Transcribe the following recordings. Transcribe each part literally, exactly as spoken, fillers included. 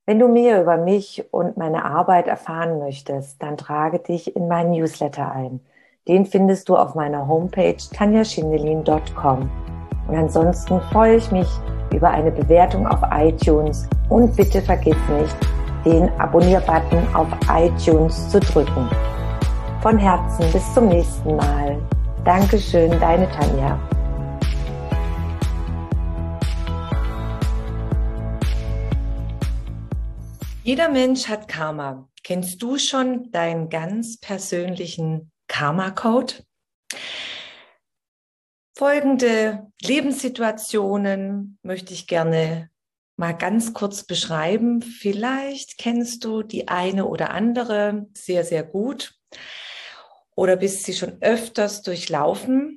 Wenn du mehr über mich und meine Arbeit erfahren möchtest, dann trage dich in meinen Newsletter ein. Den findest du auf meiner Homepage tanja schindelin punkt com. Und ansonsten freue ich mich über eine Bewertung auf iTunes und bitte vergiss nicht, den Abonnier-Button auf iTunes zu drücken. Von Herzen bis zum nächsten Mal. Dankeschön, deine Tanja. Jeder Mensch hat Karma. Kennst du schon deinen ganz persönlichen Karma-Code? Folgende Lebenssituationen möchte ich gerne mal ganz kurz beschreiben. Vielleicht kennst du die eine oder andere sehr, sehr gut oder bist sie schon öfters durchlaufen.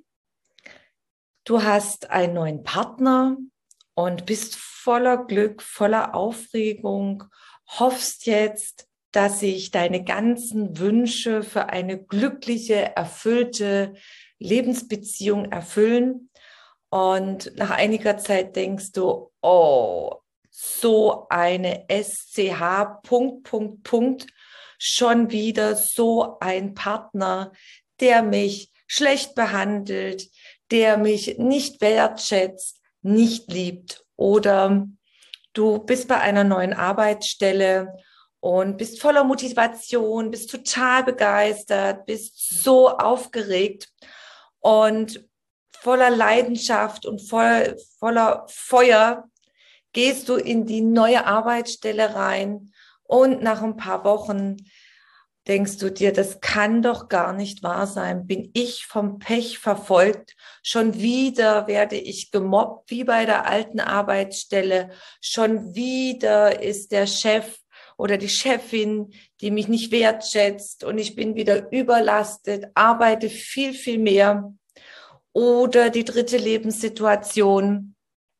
Du hast einen neuen Partner und bist voller Glück, voller Aufregung, hoffst jetzt, dass sich deine ganzen Wünsche für eine glückliche, erfüllte Lebensbeziehung erfüllen. Und nach einiger Zeit denkst du, oh, so eine S C H, Punkt, Punkt, Punkt, schon wieder so ein Partner, der mich schlecht behandelt, der mich nicht wertschätzt, nicht liebt. Oder du bist bei einer neuen Arbeitsstelle und bist voller Motivation, bist total begeistert, bist so aufgeregt und voller Leidenschaft und voll, voller Feuer gehst du in die neue Arbeitsstelle rein und nach ein paar Wochen denkst du dir, das kann doch gar nicht wahr sein. Bin ich vom Pech verfolgt? Schon wieder werde ich gemobbt, wie bei der alten Arbeitsstelle. Schon wieder ist der Chef oder die Chefin, die mich nicht wertschätzt und ich bin wieder überlastet, arbeite viel, viel mehr. Oder die dritte Lebenssituation.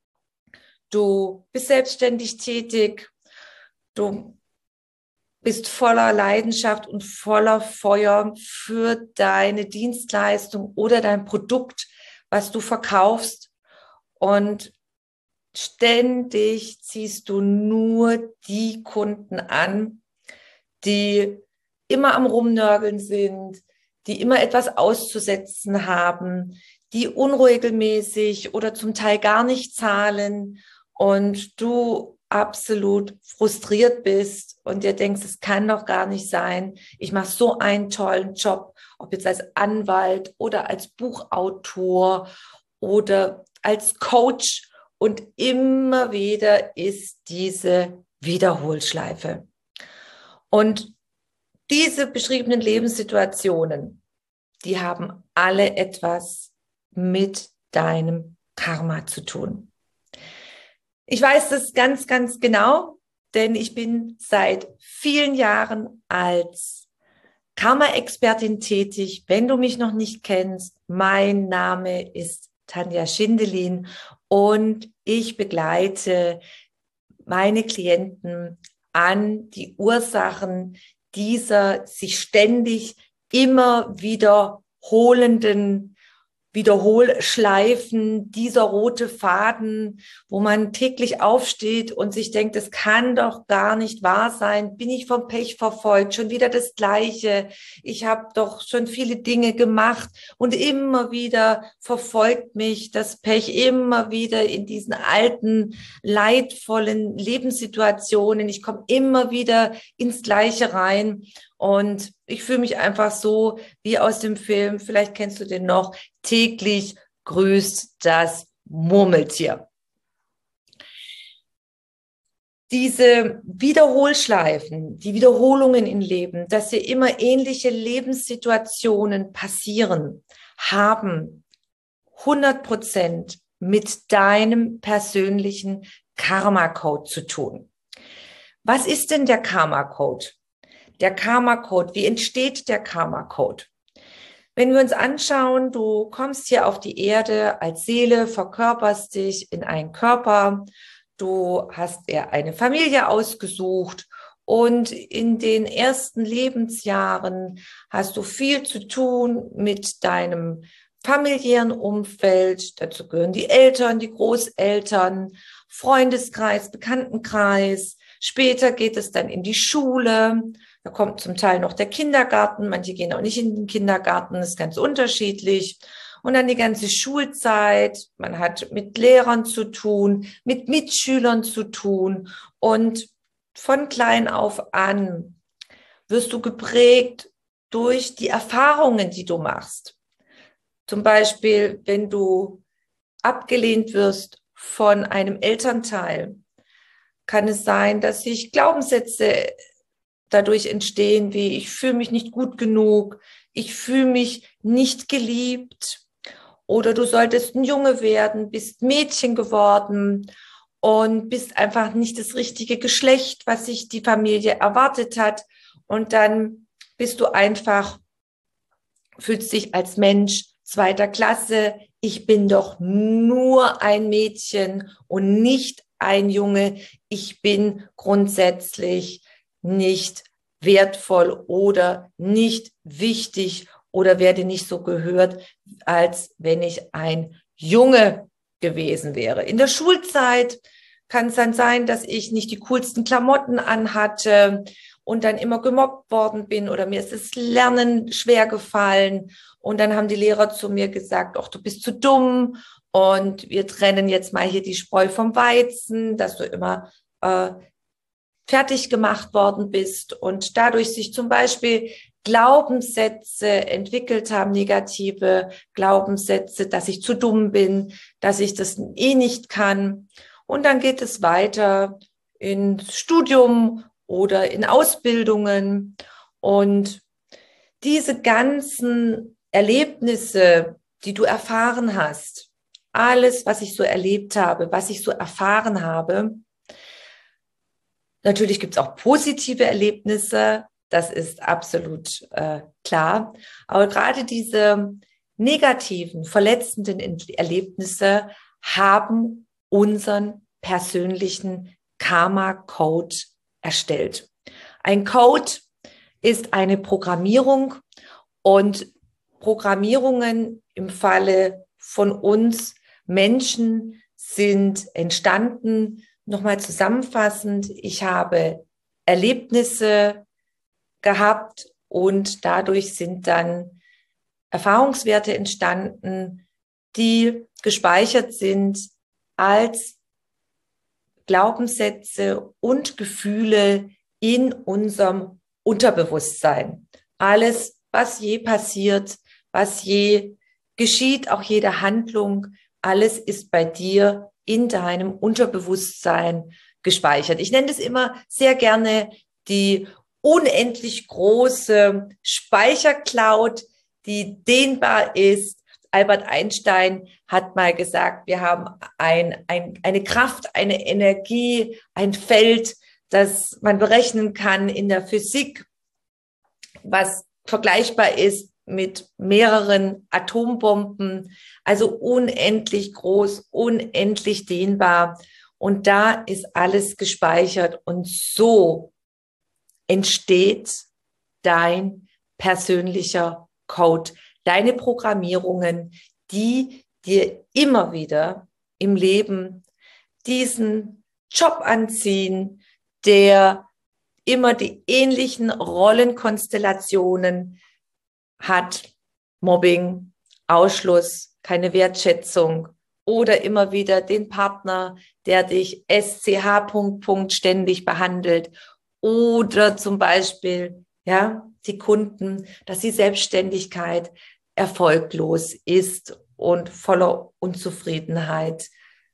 Du bist selbstständig tätig. Du bist voller Leidenschaft und voller Feuer für deine Dienstleistung oder dein Produkt, was du verkaufst. Und ständig ziehst du nur die Kunden an, die immer am Rumnörgeln sind, die immer etwas auszusetzen haben, die unregelmäßig oder zum Teil gar nicht zahlen und du absolut frustriert bist und dir denkst, es kann doch gar nicht sein. Ich mache so einen tollen Job, ob jetzt als Anwalt oder als Buchautor oder als Coach, und immer wieder ist diese Wiederholschleife. Und diese beschriebenen Lebenssituationen, die haben alle etwas mit deinem Karma zu tun. Ich weiß das ganz, ganz genau, denn ich bin seit vielen Jahren als Karma-Expertin tätig. Wenn du mich noch nicht kennst, mein Name ist Tanja Schindelin und ich begleite meine Klienten an die Ursachen dieser sich ständig immer wiederholenden Wiederholschleifen, dieser rote Faden, wo man täglich aufsteht und sich denkt, es kann doch gar nicht wahr sein, bin ich vom Pech verfolgt, schon wieder das Gleiche, ich habe doch schon viele Dinge gemacht und immer wieder verfolgt mich das Pech, immer wieder in diesen alten, leidvollen Lebenssituationen, ich komme immer wieder ins Gleiche rein. Und ich fühle mich einfach so wie aus dem Film, vielleicht kennst du den noch, täglich grüßt das Murmeltier. Diese Wiederholschleifen, die Wiederholungen im Leben, dass dir immer ähnliche Lebenssituationen passieren, haben hundert Prozent mit deinem persönlichen Karma-Code zu tun. Was ist denn der Karma-Code? Der Karma-Code, wie entsteht der Karma-Code? Wenn wir uns anschauen, du kommst hier auf die Erde als Seele, verkörperst dich in einen Körper, du hast dir eine Familie ausgesucht und in den ersten Lebensjahren hast du viel zu tun mit deinem familiären Umfeld. Dazu gehören die Eltern, die Großeltern, Freundeskreis, Bekanntenkreis. Später geht es dann in die Schule. Da kommt zum Teil noch der Kindergarten. Manche gehen auch nicht in den Kindergarten. Das ist ganz unterschiedlich. Und dann die ganze Schulzeit. Man hat mit Lehrern zu tun, mit Mitschülern zu tun. Und von klein auf an wirst du geprägt durch die Erfahrungen, die du machst. Zum Beispiel, wenn du abgelehnt wirst von einem Elternteil, kann es sein, dass sich Glaubenssätze dadurch entstehen, wie ich fühle mich nicht gut genug, ich fühle mich nicht geliebt, oder du solltest ein Junge werden, bist Mädchen geworden und bist einfach nicht das richtige Geschlecht, was sich die Familie erwartet hat. Und dann bist du einfach, fühlst dich als Mensch zweiter Klasse. Ich bin doch nur ein Mädchen und nicht ein Junge. Ich bin grundsätzlich nicht wertvoll oder nicht wichtig oder werde nicht so gehört, als wenn ich ein Junge gewesen wäre. In der Schulzeit kann es dann sein, dass ich nicht die coolsten Klamotten anhatte und dann immer gemobbt worden bin oder mir ist das Lernen schwer gefallen. Und dann haben die Lehrer zu mir gesagt, ach, du bist zu dumm und wir trennen jetzt mal hier die Spreu vom Weizen, dass du immer äh, fertig gemacht worden bist und dadurch sich zum Beispiel Glaubenssätze entwickelt haben, negative Glaubenssätze, dass ich zu dumm bin, dass ich das eh nicht kann. Und dann geht es weiter ins Studium oder in Ausbildungen. Und diese ganzen Erlebnisse, die du erfahren hast, alles, was ich so erlebt habe, was ich so erfahren habe, natürlich gibt es auch positive Erlebnisse, das ist absolut äh, klar. Aber gerade diese negativen, verletzenden Erlebnisse haben unseren persönlichen Karma-Code erstellt. Ein Code ist eine Programmierung und Programmierungen im Falle von uns Menschen sind entstanden. Nochmal zusammenfassend, ich habe Erlebnisse gehabt und dadurch sind dann Erfahrungswerte entstanden, die gespeichert sind als Glaubenssätze und Gefühle in unserem Unterbewusstsein. Alles, was je passiert, was je geschieht, auch jede Handlung, alles ist bei dir in deinem Unterbewusstsein gespeichert. Ich nenne das immer sehr gerne die unendlich große Speichercloud, die dehnbar ist. Albert Einstein hat mal gesagt, wir haben ein, ein, eine Kraft, eine Energie, ein Feld, das man berechnen kann in der Physik, was vergleichbar ist mit mehreren Atombomben, also unendlich groß, unendlich dehnbar. Und da ist alles gespeichert und so entsteht dein persönlicher Code, deine Programmierungen, die dir immer wieder im Leben diesen Job anziehen, der immer die ähnlichen Rollenkonstellationen hat, Mobbing, Ausschluss, keine Wertschätzung oder immer wieder den Partner, der dich S C H Punkt, Punkt ständig behandelt oder zum Beispiel ja, die Kunden, dass die Selbstständigkeit erfolglos ist und voller Unzufriedenheit.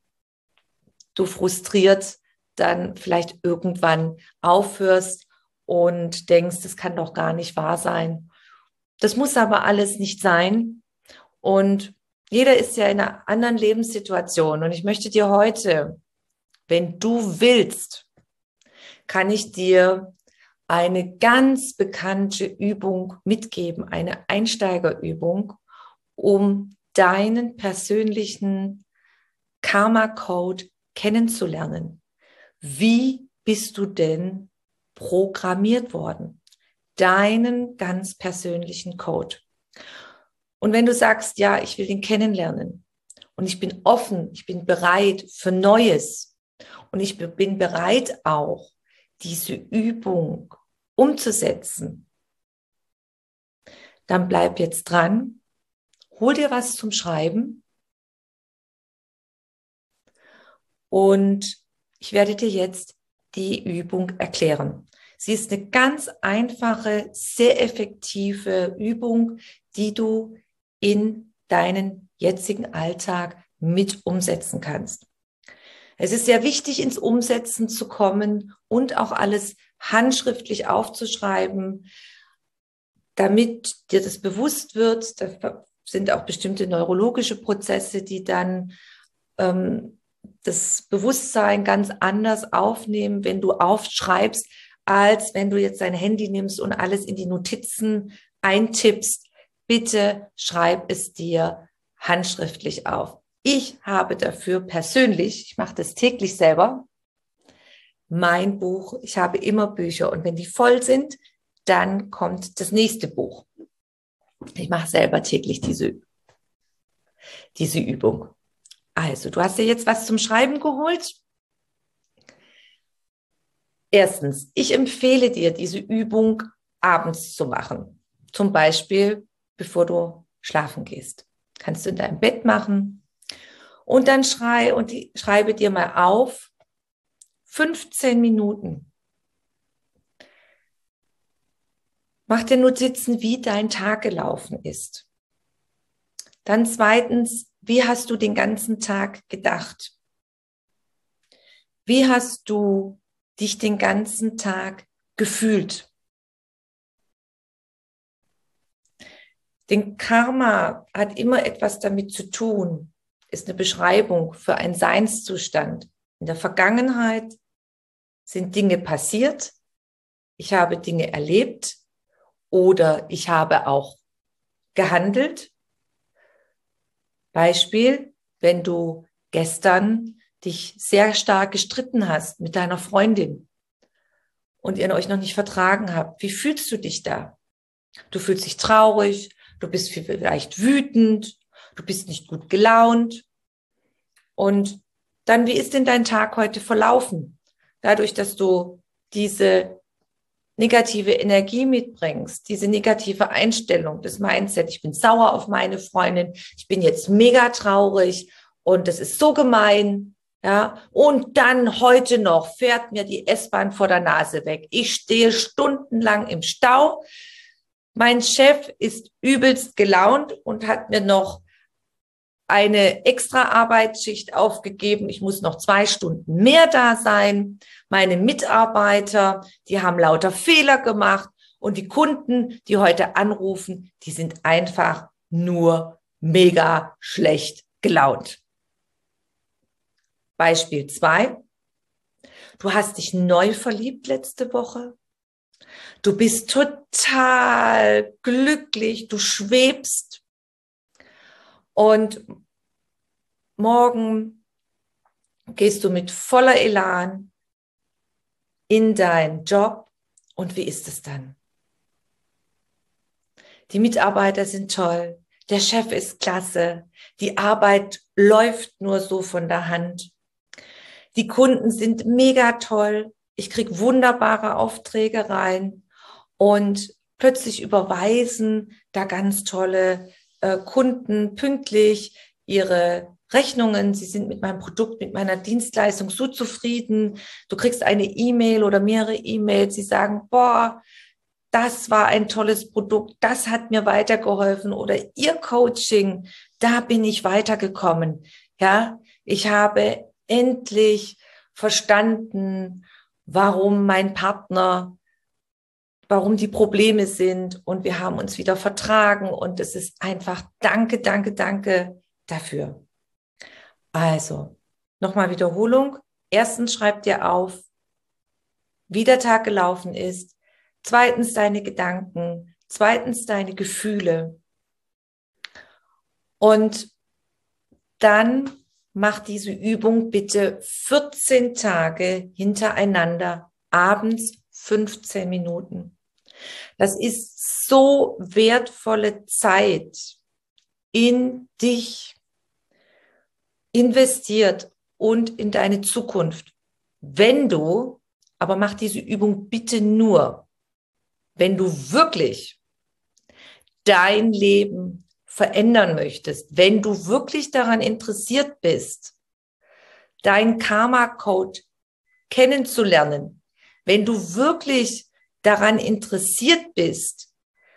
Du frustriert dann vielleicht irgendwann aufhörst und denkst, das kann doch gar nicht wahr sein. Das muss aber alles nicht sein. Und jeder ist ja in einer anderen Lebenssituation. Und ich möchte dir heute, wenn du willst, kann ich dir eine ganz bekannte Übung mitgeben, eine Einsteigerübung, um deinen persönlichen Karma-Code kennenzulernen. Wie bist du denn programmiert worden? Deinen ganz persönlichen Code. Und wenn du sagst, ja, ich will den kennenlernen und ich bin offen, ich bin bereit für Neues und ich bin bereit auch, diese Übung umzusetzen, dann bleib jetzt dran, hol dir was zum Schreiben und ich werde dir jetzt die Übung erklären. Sie ist eine ganz einfache, sehr effektive Übung, die du in deinen jetzigen Alltag mit umsetzen kannst. Es ist sehr wichtig, ins Umsetzen zu kommen und auch alles handschriftlich aufzuschreiben, damit dir das bewusst wird. Da sind auch bestimmte neurologische Prozesse, die dann ähm, das Bewusstsein ganz anders aufnehmen, wenn du aufschreibst, als wenn du jetzt dein Handy nimmst und alles in die Notizen eintippst. Bitte schreib es dir handschriftlich auf. Ich habe dafür persönlich, ich mache das täglich selber, mein Buch. Ich habe immer Bücher und wenn die voll sind, dann kommt das nächste Buch. Ich mache selber täglich diese, diese Übung. Also, du hast dir jetzt was zum Schreiben geholt. Erstens, ich empfehle dir, diese Übung abends zu machen. Zum Beispiel, bevor du schlafen gehst. Kannst du in deinem Bett machen. Und dann schrei und die, schreibe dir mal auf, fünfzehn Minuten. Mach dir Notizen, wie dein Tag gelaufen ist. Dann zweitens, wie hast du den ganzen Tag gedacht? Wie hast du dich den ganzen Tag gefühlt? Denn Karma hat immer etwas damit zu tun, ist eine Beschreibung für einen Seinszustand. In der Vergangenheit sind Dinge passiert, ich habe Dinge erlebt oder ich habe auch gehandelt. Beispiel, wenn du gestern dich sehr stark gestritten hast mit deiner Freundin und ihr euch noch nicht vertragen habt, wie fühlst du dich da? Du fühlst dich traurig, du bist vielleicht wütend, du bist nicht gut gelaunt. Und dann, wie ist denn dein Tag heute verlaufen? Dadurch, dass du diese negative Energie mitbringst, diese negative Einstellung, das Mindset, ich bin sauer auf meine Freundin, ich bin jetzt mega traurig und das ist so gemein, ja, und dann heute noch fährt mir die S-Bahn vor der Nase weg. Ich stehe stundenlang im Stau. Mein Chef ist übelst gelaunt und hat mir noch eine extra Arbeitsschicht aufgegeben. Ich muss noch zwei Stunden mehr da sein. Meine Mitarbeiter, die haben lauter Fehler gemacht und die Kunden, die heute anrufen, die sind einfach nur mega schlecht gelaunt. Beispiel zwei. Du hast dich neu verliebt letzte Woche. Du bist total glücklich, du schwebst. Und morgen gehst du mit voller Elan in deinen Job. Und wie ist es dann? Die Mitarbeiter sind toll, der Chef ist klasse, die Arbeit läuft nur so von der Hand. Die Kunden sind mega toll, ich kriege wunderbare Aufträge rein und plötzlich überweisen da ganz tolle äh, Kunden pünktlich ihre Rechnungen. Sie sind mit meinem Produkt, mit meiner Dienstleistung so zufrieden. Du kriegst eine E-Mail oder mehrere E-Mails, sie sagen, boah, das war ein tolles Produkt, das hat mir weitergeholfen oder ihr Coaching, da bin ich weitergekommen. Ja, ich habe endlich verstanden, warum mein Partner, warum die Probleme sind und wir haben uns wieder vertragen und es ist einfach danke, danke, danke dafür. Also, nochmal Wiederholung. Erstens schreib dir auf, wie der Tag gelaufen ist. Zweitens deine Gedanken. Zweitens deine Gefühle. Und dann mach diese Übung bitte vierzehn Tage hintereinander, abends fünfzehn Minuten. Das ist so wertvolle Zeit in dich investiert und in deine Zukunft, wenn du aber mach diese Übung bitte nur, wenn du wirklich dein Leben verändern möchtest, wenn du wirklich daran interessiert bist, dein Karma-Code kennenzulernen, wenn du wirklich daran interessiert bist,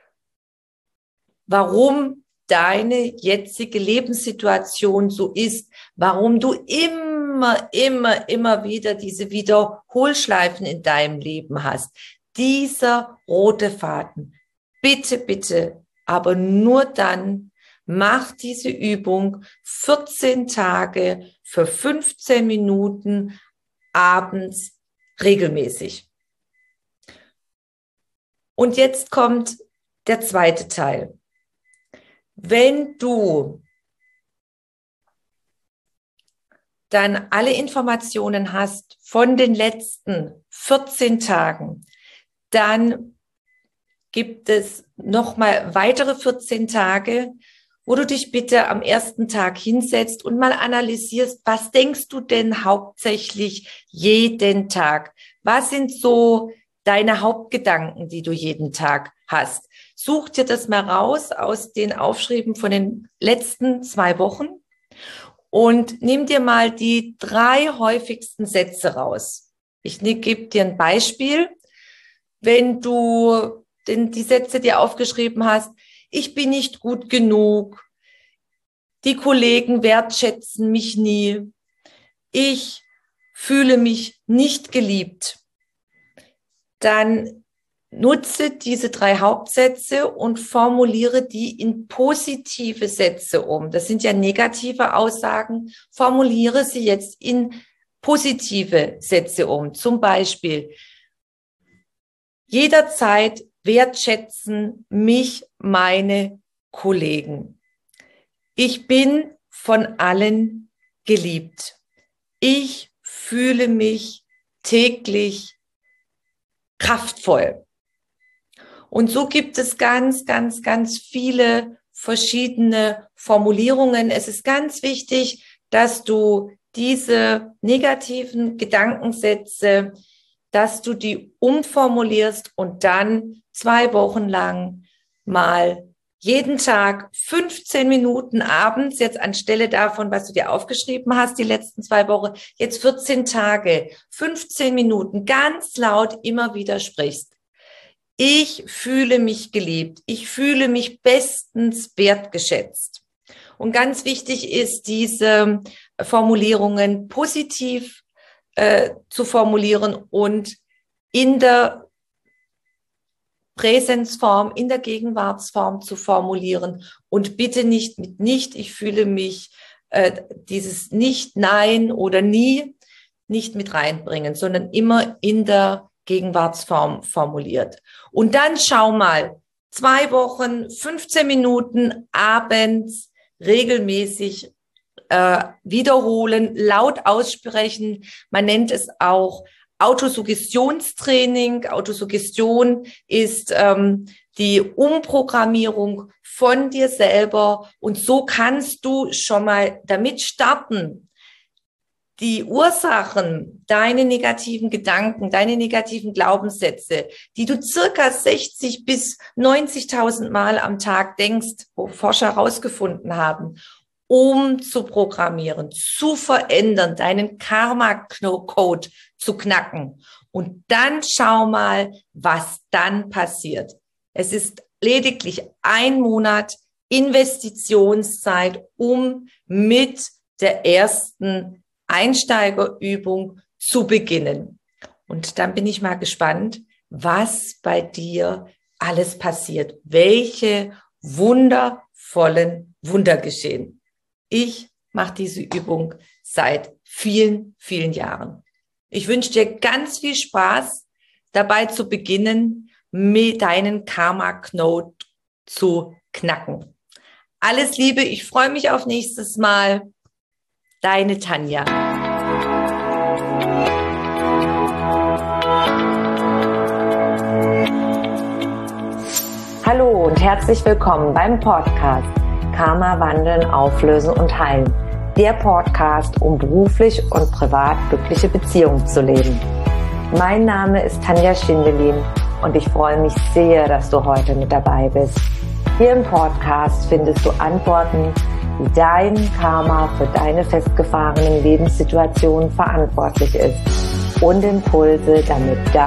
warum deine jetzige Lebenssituation so ist, warum du immer, immer, immer wieder diese Wiederholschleifen in deinem Leben hast. Dieser rote Faden. Bitte, bitte, aber nur dann mach diese Übung vierzehn Tage für fünfzehn Minuten abends regelmäßig. Und jetzt kommt der zweite Teil. Wenn du dann alle Informationen hast von den letzten vierzehn Tagen, dann gibt es nochmal weitere vierzehn Tage, wo du dich bitte am ersten Tag hinsetzt und mal analysierst, was denkst du denn hauptsächlich jeden Tag? Was sind so deine Hauptgedanken, die du jeden Tag hast? Such dir das mal raus aus den Aufschrieben von den letzten zwei Wochen und nimm dir mal die drei häufigsten Sätze raus. Ich gebe dir ein Beispiel. Wenn du den, die Sätze dir aufgeschrieben hast, ich bin nicht gut genug, die Kollegen wertschätzen mich nie, ich fühle mich nicht geliebt, dann nutze diese drei Hauptsätze und formuliere die in positive Sätze um. Das sind ja negative Aussagen. Formuliere sie jetzt in positive Sätze um. Zum Beispiel, jederzeit wertschätzen mich meine Kollegen. Ich bin von allen geliebt. Ich fühle mich täglich kraftvoll. Und so gibt es ganz, ganz, ganz viele verschiedene Formulierungen. Es ist ganz wichtig, dass du diese negativen Gedankensätze, dass du die umformulierst und dann zwei Wochen lang mal jeden Tag fünfzehn Minuten abends, jetzt anstelle davon, was du dir aufgeschrieben hast, die letzten zwei Wochen, jetzt vierzehn Tage, fünfzehn Minuten ganz laut immer wieder sprichst. Ich fühle mich geliebt. Ich fühle mich bestens wertgeschätzt. Und ganz wichtig ist, diese Formulierungen positiv äh, zu formulieren und in der Präsenzform, in der Gegenwartsform zu formulieren und bitte nicht mit nicht, ich fühle mich, äh, dieses nicht, nein oder nie nicht mit reinbringen, sondern immer in der Gegenwartsform formuliert. Und dann schau mal, zwei Wochen, fünfzehn Minuten abends regelmäßig äh, wiederholen, laut aussprechen. Man nennt es auch Autosuggestionstraining. Autosuggestion ist ähm, die Umprogrammierung von dir selber. Und so kannst du schon mal damit starten, die Ursachen, deine negativen Gedanken, deine negativen Glaubenssätze, die du circa sechzig bis neunzigtausend Mal am Tag denkst, wo Forscher herausgefunden haben, umzuprogrammieren, zu verändern, deinen Karma-Code zu knacken. Und dann schau mal, was dann passiert. Es ist lediglich ein Monat Investitionszeit, um mit der ersten Einsteigerübung zu beginnen. Und dann bin ich mal gespannt, was bei dir alles passiert, welche wundervollen Wunder geschehen. Ich mache diese Übung seit vielen, vielen Jahren. Ich wünsche dir ganz viel Spaß dabei zu beginnen, mit deinen Karma-Code zu knacken. Alles Liebe, ich freue mich auf nächstes Mal. Deine Tanja. Hallo und herzlich willkommen beim Podcast Karma wandeln, auflösen und heilen. Der Podcast, um beruflich und privat glückliche Beziehungen zu leben. Mein Name ist Tanja Schindelin und ich freue mich sehr, dass du heute mit dabei bist. Hier im Podcast findest du Antworten, wie dein Karma für deine festgefahrenen Lebenssituationen verantwortlich ist und Impulse, damit